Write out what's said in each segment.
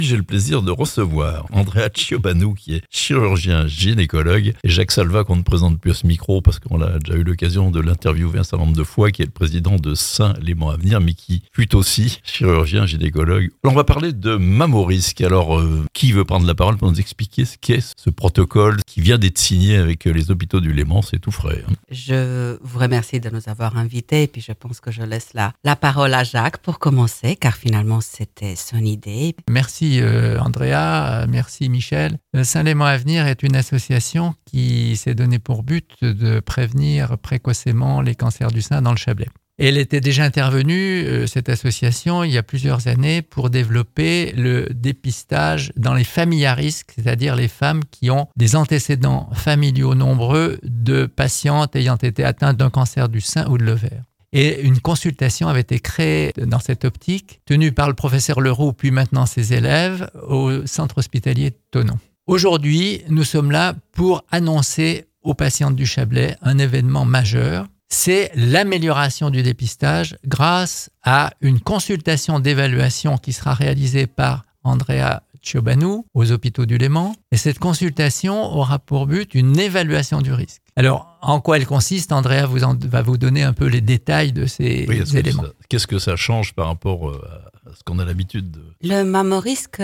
J'ai le plaisir de recevoir Andrea Ciobanou, qui est chirurgien gynécologue, et Jacques Salva, qu'on ne présente plus à ce micro parce qu'on a déjà eu l'occasion de l'interviewer un certain nombre de fois, qui est le président de Saint-Léman Avenir, mais qui fut aussi chirurgien gynécologue. Alors, on va parler de Mammorisque. Alors, qui veut prendre la parole pour nous expliquer ce qu'est ce protocole qui vient d'être signé avec les hôpitaux du Léman? C'est tout frais. Je vous remercie de nous avoir invités, et puis je pense que je laisse la parole à Jacques pour commencer, car finalement, c'était son idée. Merci Andrea, merci Michel. Saint-Léman Avenir est une association qui s'est donné pour but de prévenir précocement les cancers du sein dans le Chablais. Elle était déjà intervenue, cette association, il y a plusieurs années pour développer le dépistage dans les familles à risque, c'est-à-dire les femmes qui ont des antécédents familiaux nombreux de patientes ayant été atteintes d'un cancer du sein ou de l'ovaire. Et une consultation avait été créée dans cette optique, tenue par le professeur Leroux, puis maintenant ses élèves, au centre hospitalier de Thonon. Aujourd'hui, nous sommes là pour annoncer aux patientes du Chablais un événement majeur. C'est l'amélioration du dépistage grâce à une consultation d'évaluation qui sera réalisée par Andrea Ciobanou aux hôpitaux du Léman. Et cette consultation aura pour but une évaluation du risque. Alors, en quoi elle consiste? Andrea va vous donner un peu les détails de ces éléments. Qu'est-ce que ça change par rapport à ce qu'on a l'habitude de... Le Mammorisque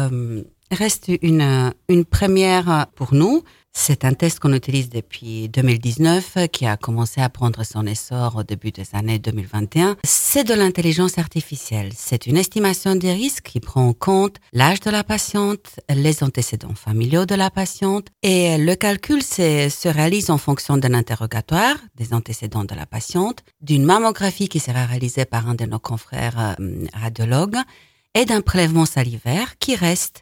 reste une première pour nous. C'est un test qu'on utilise depuis 2019, qui a commencé à prendre son essor au début des années 2021. C'est de l'intelligence artificielle. C'est une estimation des risques qui prend en compte l'âge de la patiente, les antécédents familiaux de la patiente. Et le calcul se réalise en fonction d'un interrogatoire, des antécédents de la patiente, d'une mammographie qui sera réalisée par un de nos confrères radiologues, et d'un prélèvement salivaire qui reste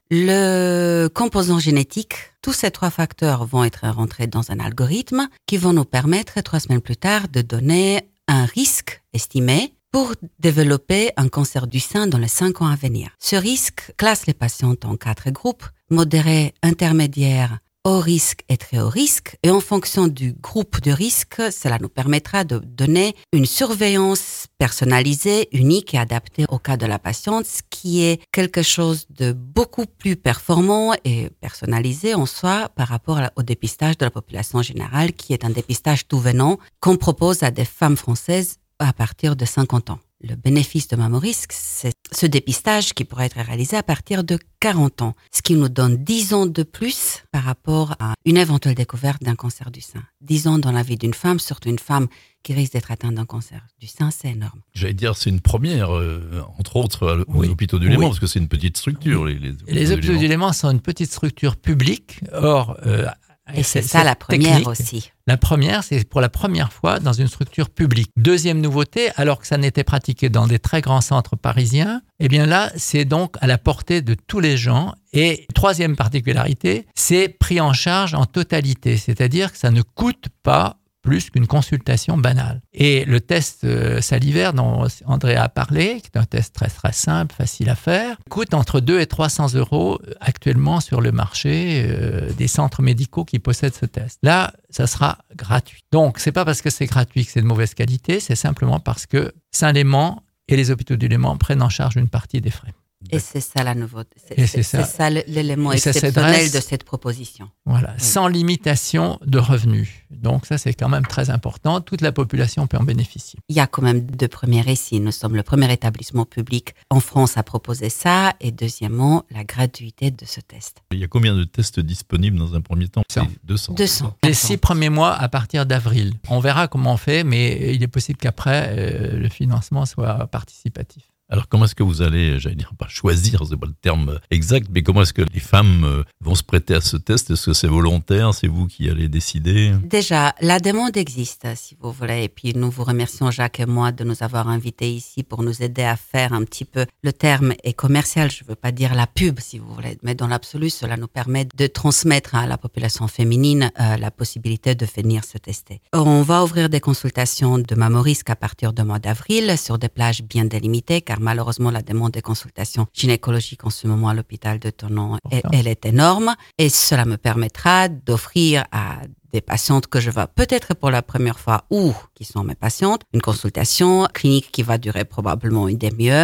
le composant génétique. Tous ces trois facteurs vont être rentrés dans un algorithme qui vont nous permettre 3 semaines plus tard de donner un risque estimé pour développer un cancer du sein dans les 5 ans à venir. Ce risque classe les patientes en 4 groupes: modéré, intermédiaire, haut risque et très haut risque. Et en fonction du groupe de risque, cela nous permettra de donner une surveillance personnalisée, unique et adaptée au cas de la patiente, ce qui est quelque chose de beaucoup plus performant et personnalisé en soi par rapport au dépistage de la population générale, qui est un dépistage tout venant qu'on propose à des femmes françaises à partir de 50 ans. Le bénéfice de Mammorisque, c'est ce dépistage qui pourrait être réalisé à partir de 40 ans, ce qui nous donne 10 ans de plus par rapport à une éventuelle découverte d'un cancer du sein. 10 ans dans la vie d'une femme, surtout une femme qui risque d'être atteinte d'un cancer du sein, c'est énorme. J'allais dire, c'est une première, entre autres, aux hôpitaux du Léman, parce que c'est une petite structure. Les hôpitaux du Léman sont une petite structure publique, or... Et c'est ça la première technique. Aussi. La première, c'est pour la première fois dans une structure publique. Deuxième nouveauté, alors que ça n'était pratiqué dans des très grands centres parisiens, eh bien là, c'est donc à la portée de tous les gens. Et troisième particularité, c'est pris en charge en totalité, c'est-à-dire que ça ne coûte pas plus qu'une consultation banale. Et le test salivaire dont Andrea a parlé, qui est un test très très simple, facile à faire, coûte entre 200 et 300 € actuellement sur le marché des centres médicaux qui possèdent ce test. Là, ça sera gratuit. Donc, c'est pas parce que c'est gratuit que c'est de mauvaise qualité, c'est simplement parce que Saint-Léman et les hôpitaux du Léman prennent en charge une partie des frais. Et c'est ça la nouveauté. C'est ça l'élément exceptionnel de cette proposition. Voilà, oui. Sans limitation de revenus. Donc ça, c'est quand même très important. Toute la population peut en bénéficier. Il y a quand même 2 premiers ici. Nous sommes le premier établissement public en France à proposer ça. Et deuxièmement, la gratuité de ce test. Il y a combien de tests disponibles dans un premier temps? 200. Les 6 premiers mois à partir d'avril. On verra comment on fait, mais il est possible qu'après, le financement soit participatif. Alors, comment est-ce que vous allez, j'allais dire, pas choisir, c'est pas le terme exact, mais comment est-ce que les femmes vont se prêter à ce test? Est-ce que c'est volontaire? C'est vous qui allez décider? Déjà, la demande existe, si vous voulez. Et puis, nous vous remercions, Jacques et moi, de nous avoir invités ici pour nous aider à faire un petit peu, le terme est commercial, je veux pas dire la pub, si vous voulez, mais dans l'absolu, cela nous permet de transmettre à la population féminine la possibilité de venir se tester. On va ouvrir des consultations de Mammorisque à partir du mois d'avril sur des plages bien délimitées, car malheureusement, la demande des consultations gynécologiques en ce moment à l'hôpital de Thonon, elle est énorme. Et cela me permettra d'offrir à des patientes que je vois peut-être pour la première fois ou qui sont mes patientes, une consultation clinique qui va durer probablement une demi-heure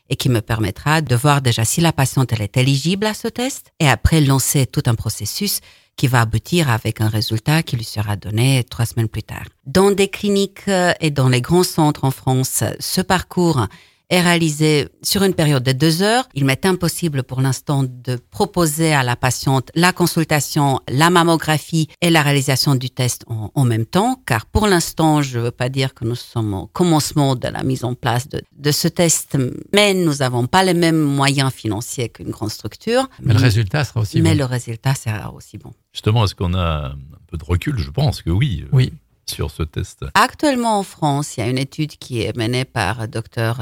et qui me permettra de voir déjà si la patiente elle est éligible à ce test et après lancer tout un processus qui va aboutir avec un résultat qui lui sera donné 3 semaines plus tard. Dans des cliniques et dans les grands centres en France, ce parcours est réalisé sur une période de 2 heures. Il m'est impossible pour l'instant de proposer à la patiente la consultation, la mammographie et la réalisation du test en même temps, car pour l'instant, je ne veux pas dire que nous sommes au commencement de la mise en place de ce test, mais nous n'avons pas les mêmes moyens financiers qu'une grande structure. Mais le résultat sera aussi bon. Mais le résultat sera aussi bon. Justement, est-ce qu'on a un peu de recul? Je pense que oui. Oui. Sur ce test. Actuellement en France, il y a une étude qui est menée par Dr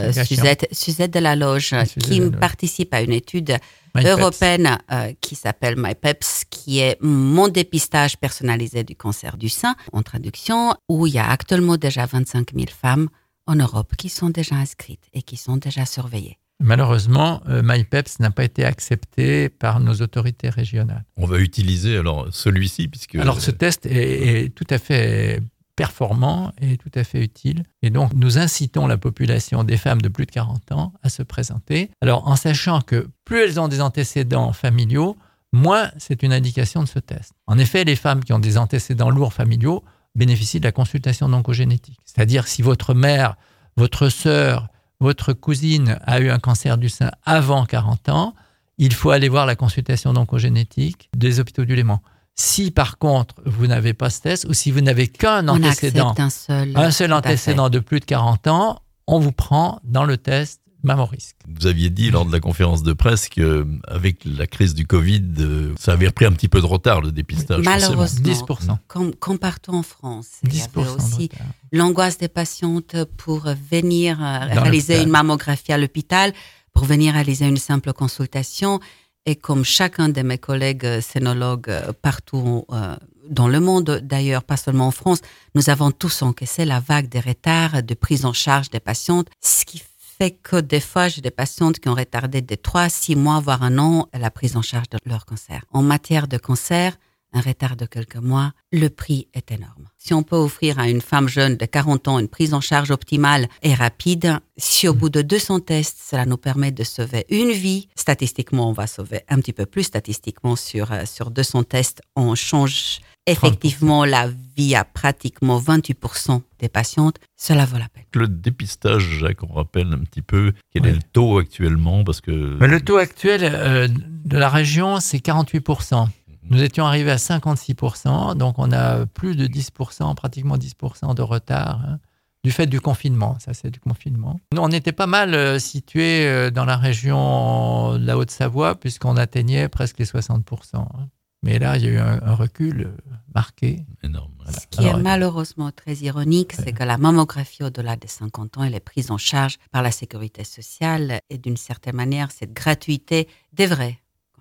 Suzette Delaloge qui participe à une étude européenne qui s'appelle MyPEPS, qui est mon dépistage personnalisé du cancer du sein, en traduction, où il y a actuellement déjà 25 000 femmes en Europe qui sont déjà inscrites et qui sont déjà surveillées. Malheureusement, MyPEPS n'a pas été accepté par nos autorités régionales. On va utiliser alors celui-ci puisque... Alors ce test est tout à fait performant et tout à fait utile. Et donc nous incitons la population des femmes de plus de 40 ans à se présenter. Alors en sachant que plus elles ont des antécédents familiaux, moins c'est une indication de ce test. En effet, les femmes qui ont des antécédents lourds familiaux bénéficient de la consultation d'oncogénétique. C'est-à-dire si votre mère, votre sœur, votre cousine a eu un cancer du sein avant 40 ans, il faut aller voir la consultation d'oncogénétique des hôpitaux du Léman. Si par contre, vous n'avez pas ce test ou si vous n'avez qu'un antécédent, un seul antécédent de plus de 40 ans, on vous prend dans le test MammoRisc. Vous aviez dit lors de la conférence de presse qu'avec la crise du Covid, ça avait repris un petit peu de retard le dépistage. Malheureusement, 10%. Comme partout en France, 10% il y avait aussi l'angoisse des patientes pour venir réaliser une mammographie à l'hôpital, pour venir réaliser une simple consultation. Et comme chacun de mes collègues scénologues partout dans le monde, d'ailleurs, pas seulement en France, nous avons tous encaissé la vague des retards de prise en charge des patientes, ce qui fait que des fois, j'ai des patientes qui ont retardé de 3 à 6 mois, voire 1 an, la prise en charge de leur cancer. En matière de cancer, un retard de quelques mois, le prix est énorme. Si on peut offrir à une femme jeune de 40 ans une prise en charge optimale et rapide, si au bout de 200 tests, cela nous permet de sauver une vie, statistiquement, on va sauver un petit peu plus. Statistiquement, sur 200 tests, on change effectivement 30%. La vie à pratiquement 28% des patientes. Cela vaut la peine. Le dépistage, Jacques, on rappelle un petit peu quel est le taux actuellement parce que... Le taux actuel de la région, c'est 48%. Nous étions arrivés à 56%, donc on a plus de 10%, pratiquement 10% de retard, du fait du confinement. Ça, c'est du confinement. Nous, on était pas mal situés dans la région de la Haute-Savoie, puisqu'on atteignait presque les 60%. Mais là, il y a eu un recul marqué. Énorme. Voilà. Ce qui est malheureusement très ironique, c'est que la mammographie au-delà des 50 ans, elle est prise en charge par la sécurité sociale et d'une certaine manière, cette gratuité devrait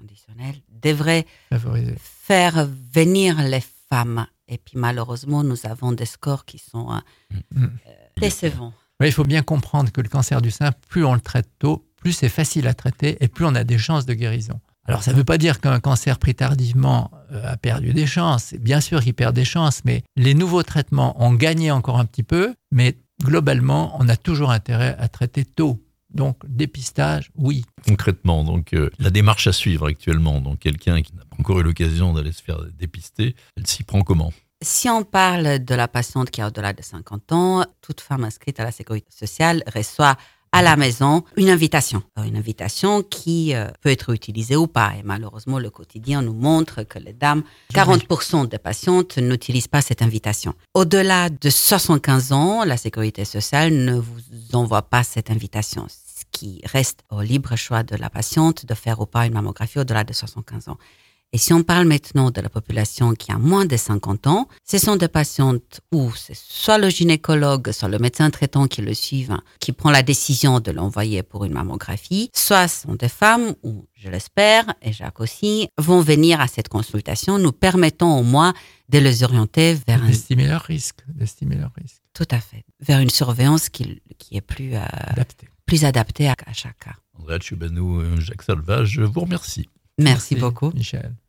faire venir les femmes. Et puis malheureusement, nous avons des scores qui sont décevants. Oui, il faut bien comprendre que le cancer du sein, plus on le traite tôt, plus c'est facile à traiter et plus on a des chances de guérison. Alors ça ne veut pas dire qu'un cancer pris tardivement a perdu des chances. Bien sûr qu'il perd des chances, mais les nouveaux traitements ont gagné encore un petit peu, mais globalement, on a toujours intérêt à traiter tôt. Donc, dépistage, oui. Concrètement, donc la démarche à suivre actuellement, donc quelqu'un qui n'a pas encore eu l'occasion d'aller se faire dépister, elle s'y prend comment? Si on parle de la patiente qui a au-delà de 50 ans, toute femme inscrite à la sécurité sociale reçoit à la maison une invitation qui peut être utilisée ou pas. Et malheureusement, le quotidien nous montre que les dames, 40% des patientes n'utilisent pas cette invitation. Au-delà de 75 ans, la sécurité sociale ne vous envoie pas cette invitation, ce qui reste au libre choix de la patiente de faire ou pas une mammographie au-delà de 75 ans. Et si on parle maintenant de la population qui a moins de 50 ans, ce sont des patientes où c'est soit le gynécologue, soit le médecin traitant qui le suivent, qui prend la décision de l'envoyer pour une mammographie, soit ce sont des femmes où, je l'espère, et Jacques aussi, vont venir à cette consultation, nous permettant au moins de les orienter vers d'estimer leur risque. Tout à fait. Vers une surveillance qui est plus adaptée à chaque cas. Andrea Ciobanu, Jacques Salva, je vous remercie. Merci beaucoup. Michel.